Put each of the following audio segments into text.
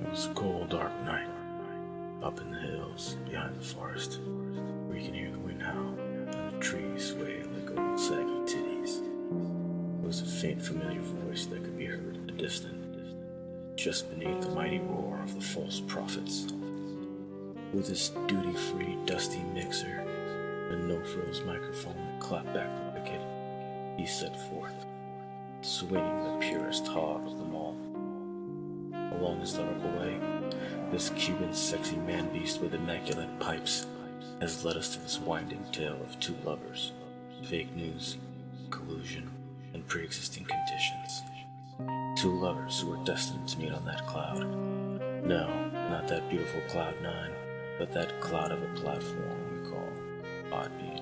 was a cold, dark night. Up in the hills, behind the forest, where you can hear the wind howl, and the trees sway like old saggy titties. It was a faint, familiar voice that could be heard in the distance, just beneath the mighty roar of the false prophets. With his duty-free, dusty mixer and no-frills microphone that clapped back the wicked, he set forth, swinging the purest hog of them all. Along his lyrical way, this Cuban sexy man-beast with immaculate pipes has led us to this winding tale of two lovers, fake news, collusion, and pre-existing conditions. Two lovers who were destined to meet on that cloud. No, not that beautiful Cloud 9, but that cloud of a platform we call Podbean.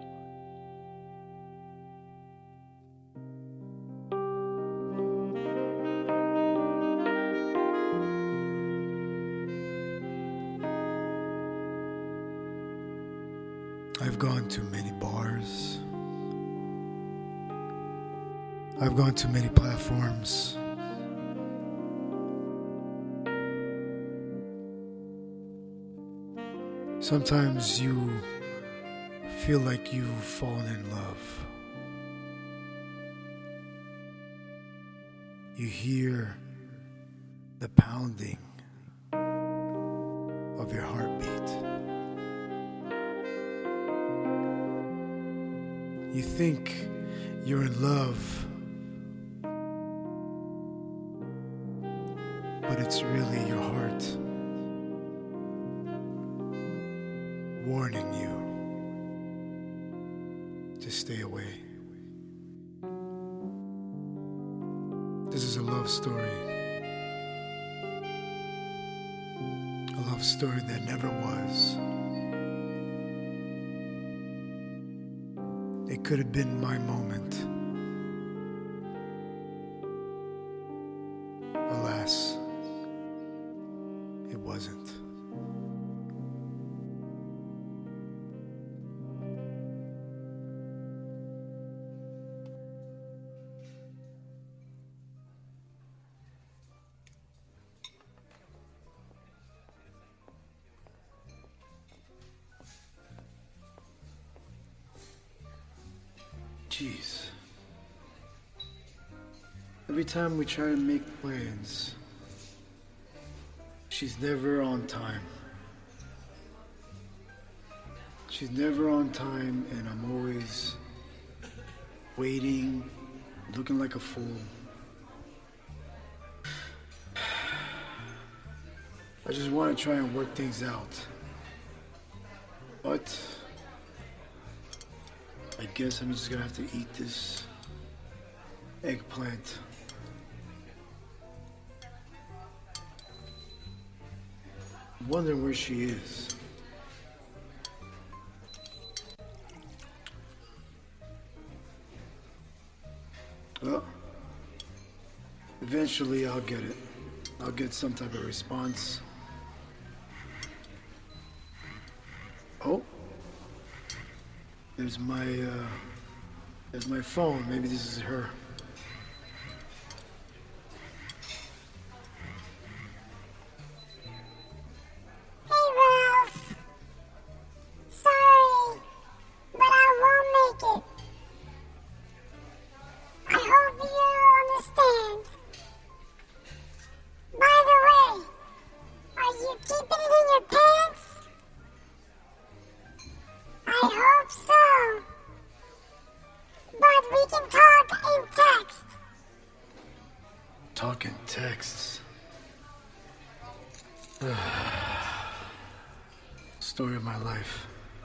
I've gone to many bars. I've gone to many platforms. Sometimes you feel like you've fallen in love. You hear the pounding of your heartbeat. You think you're in love, but it's really your heart warning you to stay away. This is a love story. A love story that never was. It could have been my moment. Alas, it wasn't. Jeez. Every time we try to make plans, she's never on time. She's never on time, and I'm always waiting, looking like a fool. I just want to try and work things out. But I guess I'm just gonna have to eat this eggplant. I'm wondering where she is. Well, eventually I'll get it. I'll get some type of response. Oh. There's my phone. Maybe this is her. Hey, Ralph. Sorry, but I won't make it. I hope you understand. By the way, are you keeping it in your pants? I hope so. But we can talk in text. Talk in texts. Story of my life.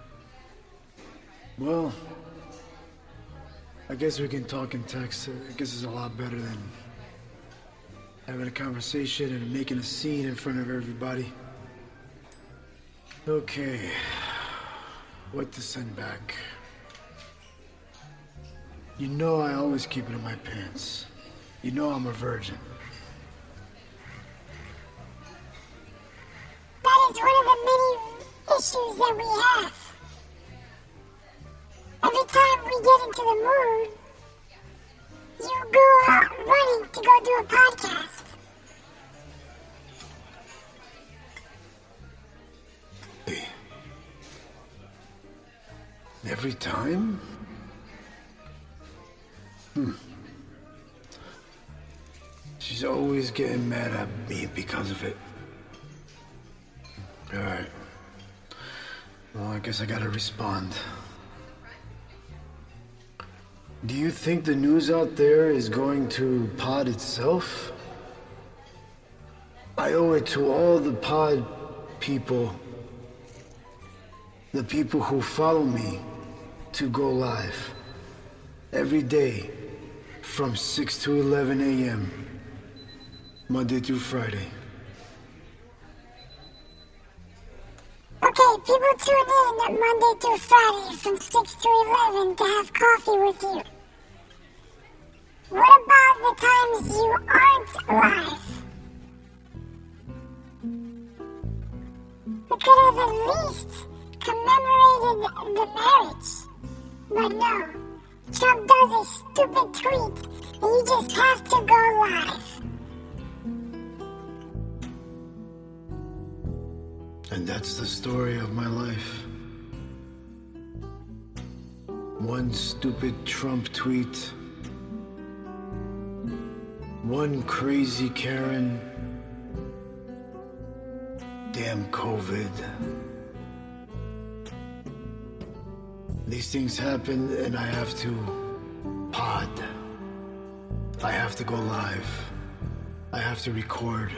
Well, I guess we can talk in text. I guess it's a lot better than having a conversation and making a scene in front of everybody. Okay. What to send back? You know I always keep it in my pants. You know I'm a virgin. That is one of the many issues that we have. Every time we get into the mood, you go out running to go do a podcast. Every time? She's always getting mad at me because of it. Alright. Well, I guess I gotta respond. Do you think the news out there is going to pod itself? I owe it to all the pod people, the people who follow me, to go live every day from 6 to 11 a.m. Monday through Friday. Okay, people tune in Monday through Friday from 6 to 11 to have coffee with you. What about the times you aren't live? We could have at least commemorated the marriage. But no, Trump does a stupid tweet and you just have to go live. And that's the story of my life. One stupid Trump tweet. One crazy Karen. Damn COVID. These things happen and I have to pod. I have to go live. I have to record.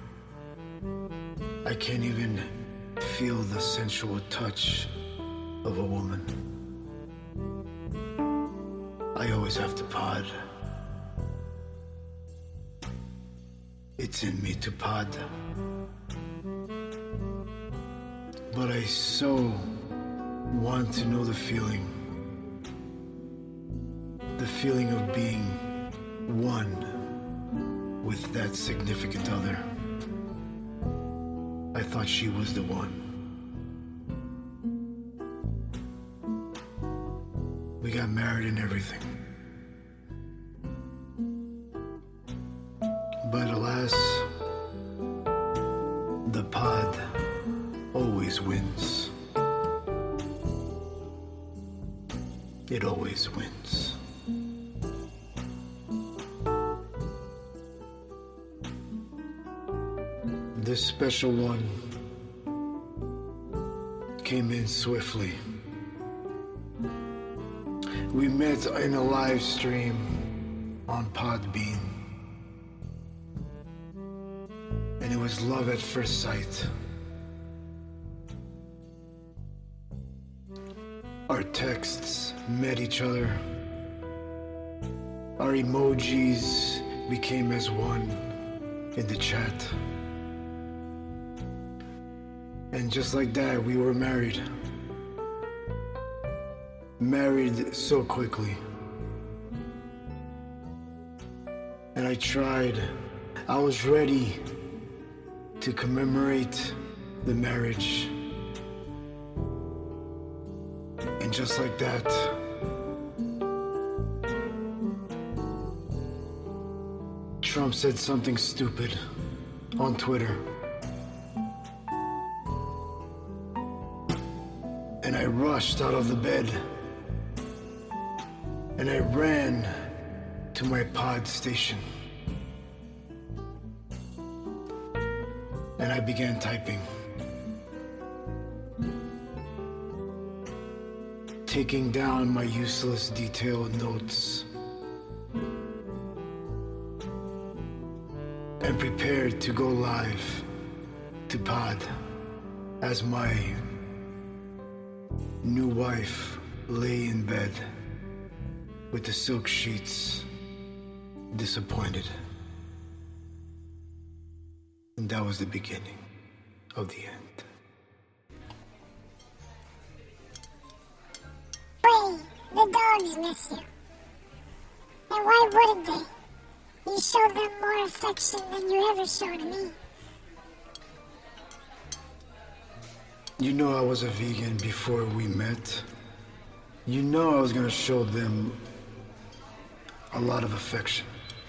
I can't even feel the sensual touch of a woman. I always have to pod. It's in me to pod. But I so want to know the feeling of being one with that significant other. I thought she was the one. We got married and everything. But alas, the pod always wins. It always wins. This special one came in swiftly. We met in a live stream on Podbean. And it was love at first sight. Our texts met each other. Our emojis became as one in the chat. And just like that, we were married. Married so quickly. And I was ready to commemorate the marriage. And just like that, Trump said something stupid on Twitter. And I rushed out of the bed. And I ran to my pod station. And I began typing. Taking down my useless detailed notes. And prepared to go live to pod as my new wife lay in bed with the silk sheets, disappointed. And that was the beginning of the end. Ray, the dogs miss you. And why wouldn't they? You show them more affection than you ever showed me. You know I was a vegan before we met. You know I was gonna show them a lot of affection.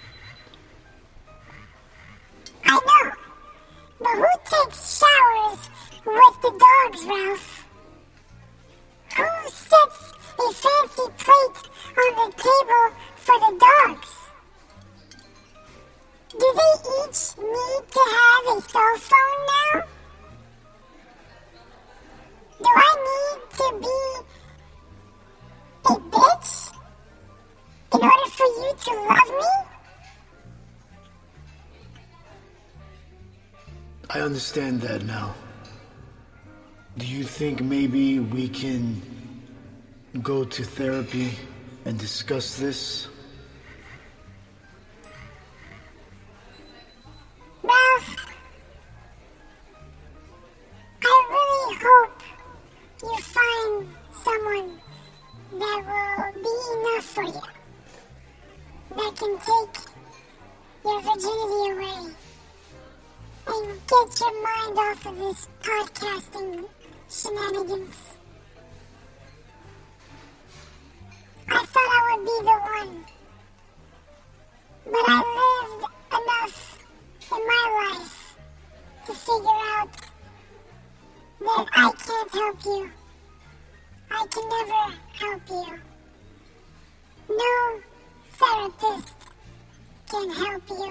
I know. But who takes showers with the dogs, Ralph? Who sits to love me? I understand that now. Do you think maybe we can go to therapy and discuss this? Ralph, I really hope you find someone that will be enough for you, that can take your virginity away and get your mind off of this podcasting shenanigans. I thought I would be the one, but I lived enough in my life to figure out that I can't help you. I can never help you. No therapist can help you.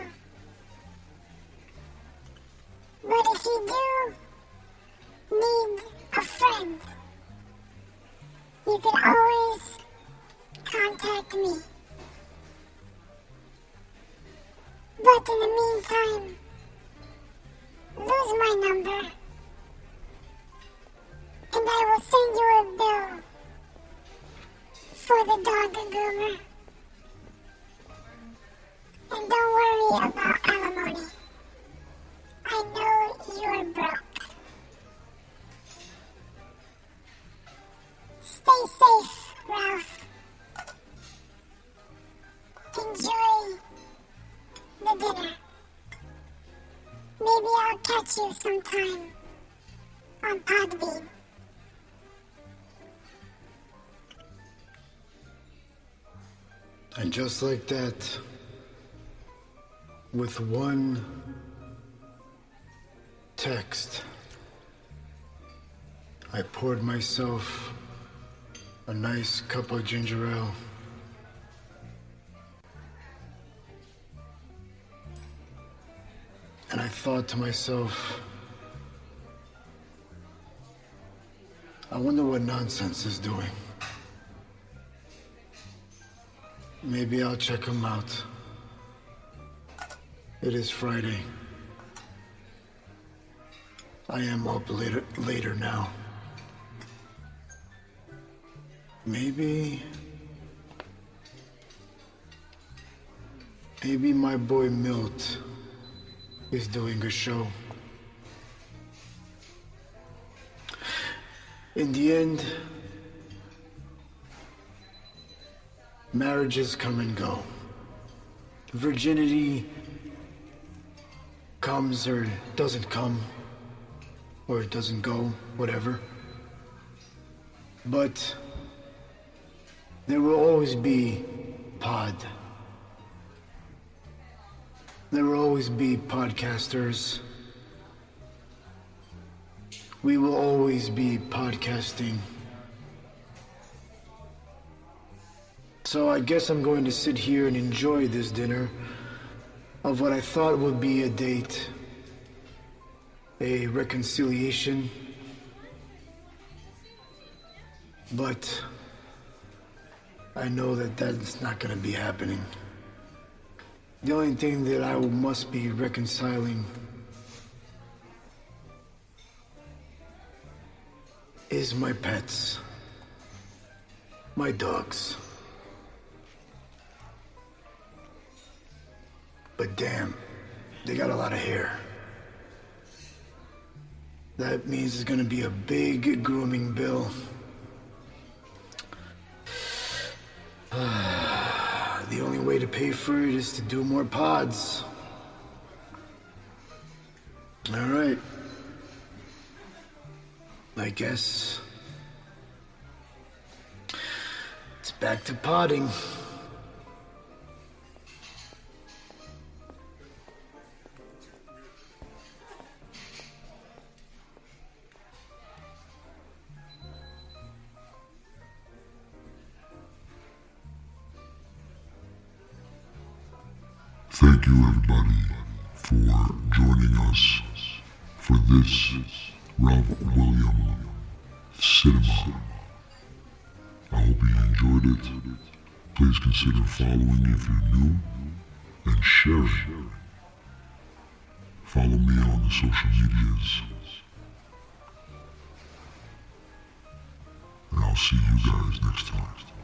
But if you do need a friend, you can always contact me. But in the meantime, lose my number, and I will send you a bill for the dog groomer. And don't worry about alimony. I know you're broke. Stay safe, Ralph. Enjoy the dinner. Maybe I'll catch you sometime on Podbean. And just like that, with one text, I poured myself a nice cup of ginger ale. And I thought to myself, I wonder what Nonsense is doing. Maybe I'll check him out. It is Friday. I am up later now. Maybe my boy Milt is doing a show. In the end, marriages come and go. Virginity comes or doesn't come, or it doesn't go, whatever. But there will always be pod. There will always be podcasters. We will always be podcasting. So I guess I'm going to sit here and enjoy this dinner of what I thought would be a date, a reconciliation. But I know that that's not going to be happening. The only thing that I must be reconciling is my pets, my dogs. But damn, they got a lot of hair. That means it's gonna be a big grooming bill. The only way to pay for it is to do more pods. All right. I guess it's back to podding. Thank you, everybody, for joining us for this Ralph William Cinema. I hope you enjoyed it, please consider following if you're new and sharing. Follow me on the social medias. And I'll see you guys next time.